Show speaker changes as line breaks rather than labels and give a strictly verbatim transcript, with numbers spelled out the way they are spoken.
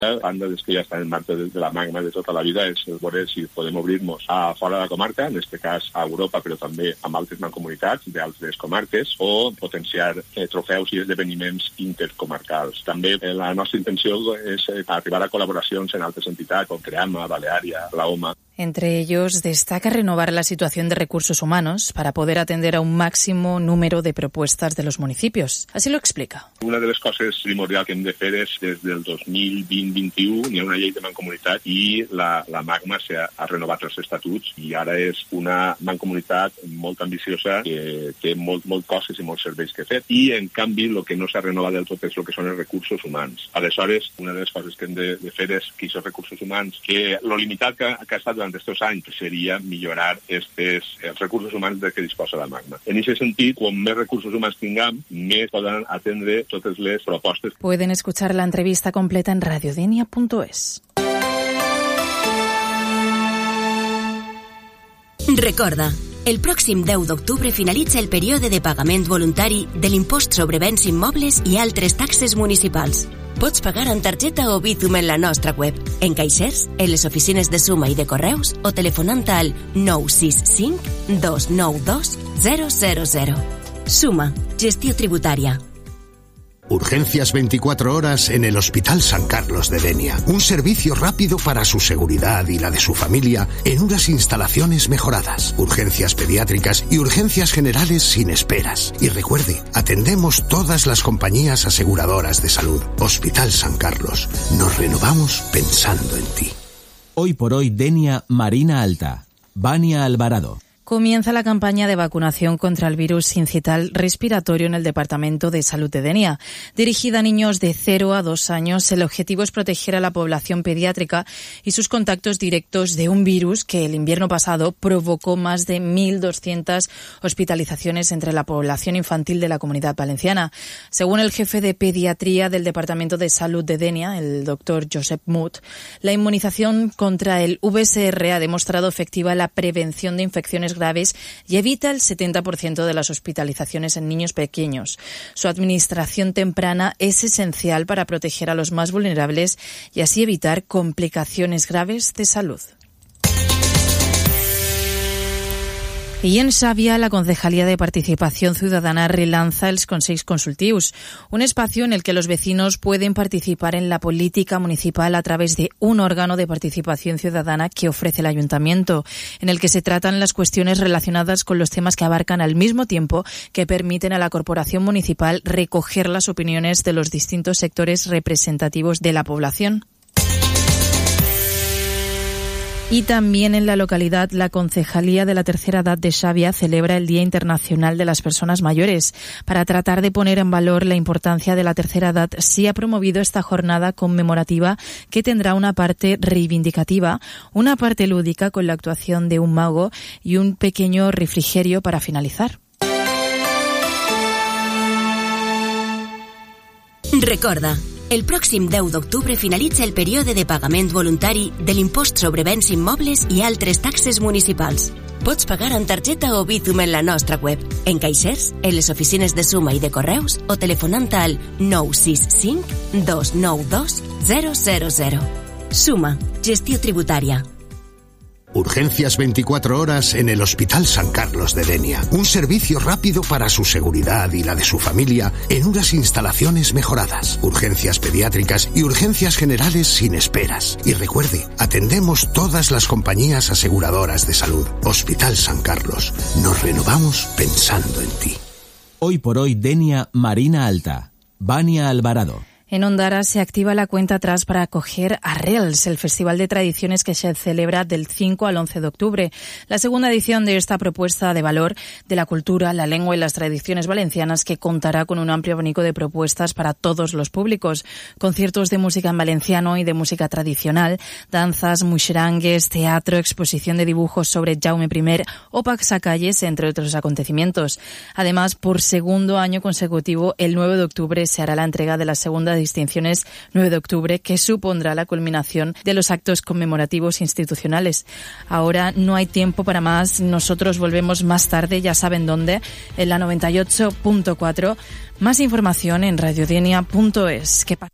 La banda des que ja està en marxa des de la Magma de tota la vida és veure si podem obrir-nos a fora de la comarca, en aquest cas a Europa, però també amb altres mancomunitats d'altres comarques, o potenciar eh, trofeus i esdeveniments intercomarcals. També eh, la nostra intenció és eh, arribar a col·laboracions en altres entitats, com Creama, Baleària, la O M A.
Entre ellos, destaca renovar la situación de recursos humanos para poder atender a un máximo número de propuestas de los municipios. Así lo explica.
Una de les coses primordials que hem de fer és, des del dos mil vint vint-i-u, hi ha una llei de mancomunitat i la, la Magma ha, ha renovat els estatuts i ara és una mancomunitat molt ambiciosa que té molt, molt coses i molts serveis que fer. I, en canvi, el que no s'ha renovat del tot és el que són els recursos humans. Aleshores, una de les coses que hem de, de fer és que aquests recursos humans, que lo limitat que, que ha estat durant aquests anys seria millorar estes, els recursos humans de què disposa la Magma. En aquest sentit, quan més recursos humans tinguem, més poden atendre totes les propostes.
Pueden escuchar la entrevista completa en radiodenia punto es.
Recorda, el pròxim deu d'octubre finalitza el període de pagament voluntari de l'impost sobre béns immobles i altres taxes municipals. Pots pagar amb targeta o Bizum en la nostra web, en caixers, en les oficines de Suma i de Correus o telefonant al nou sis cinc dos nou dos zero zero zero. Suma, gestió tributària.
Urgencias veinticuatro horas en el Hospital San Carlos de Denia. Un servicio rápido para su seguridad y la de su familia en unas instalaciones mejoradas. Urgencias pediátricas y urgencias generales sin esperas. Y recuerde, atendemos todas las compañías aseguradoras de salud. Hospital San Carlos. Nos renovamos pensando en ti.
Hoy por hoy Denia Marina Alta. Vania Alvarado.
Comienza la campaña de vacunación contra el virus sincital respiratorio en el Departamento de Salud de Denia. Dirigida a niños de cero a dos años, el objetivo es proteger a la población pediátrica y sus contactos directos de un virus que el invierno pasado provocó más de mil doscientas hospitalizaciones entre la población infantil de la Comunidad Valenciana. Según el jefe de pediatría del Departamento de Salud de Denia, el doctor Josep Mut, la inmunización contra el V S R ha demostrado efectiva la prevención de infecciones graves y evita el setenta por ciento de las hospitalizaciones en niños pequeños. Su administración temprana es esencial para proteger a los más vulnerables y así evitar complicaciones graves de salud. I en Xàbia, la Concejalía de Participación Ciudadana relanza els Consells Consultius, un espacio en el que los vecinos pueden participar en la política municipal a través de un órgano de participación ciudadana que ofrece el Ayuntamiento, en el que se tratan las cuestiones relacionadas con los temas que abarcan al mismo tiempo que permiten a la Corporación Municipal recoger las opiniones de los distintos sectores representativos de la población. Y también en la localidad, la Concejalía de la Tercera Edad de Xàbia celebra el Día Internacional de las Personas Mayores. Para tratar de poner en valor la importancia de la tercera edad, sí ha promovido esta jornada conmemorativa que tendrá una parte reivindicativa, una parte lúdica con la actuación de un mago y un pequeño refrigerio para finalizar.
Recorda, el pròxim deu d'octubre finalitza el període de pagament voluntari de l'impost sobre béns immobles i altres taxes municipals. Pots pagar amb targeta o Bizum en la nostra web, en caixers, en les oficines de Suma i de Correus o telefonant al nou sis cinc dos nou dos zero zero zero. Suma, gestió tributària.
Urgencias veinticuatro horas en el Hospital San Carlos de Denia. Un servicio rápido para su seguridad y la de su familia en unas instalaciones mejoradas. Urgencias pediátricas y urgencias generales sin esperas. Y recuerde, atendemos todas las compañías aseguradoras de salud. Hospital San Carlos. Nos renovamos pensando en ti.
Hoy por hoy Denia Marina Alta. Vania Alvarado.
En Ondara se activa la cuenta atrás para acoger Arrels, el festival de tradiciones que se celebra del cinco al once de octubre. La segunda edición de esta propuesta de valor de la cultura, la lengua y las tradiciones valencianas, que contará con un amplio abanico de propuestas para todos los públicos. Conciertos de música en valenciano y de música tradicional, danzas, muixerangues, teatro, exposición de dibujos sobre Jaume primero o pasacalles, entre otros acontecimientos. Además, por segundo año consecutivo, el nueve de octubre se hará la entrega de la segunda distinciones nueve de octubre, que supondrá la culminación de los actos conmemorativos institucionales. Ahora no hay tiempo para más, nosotros volvemos más tarde, ya saben dónde, en la noventa y ocho punto cuatro. Más información en radiodenia punto es.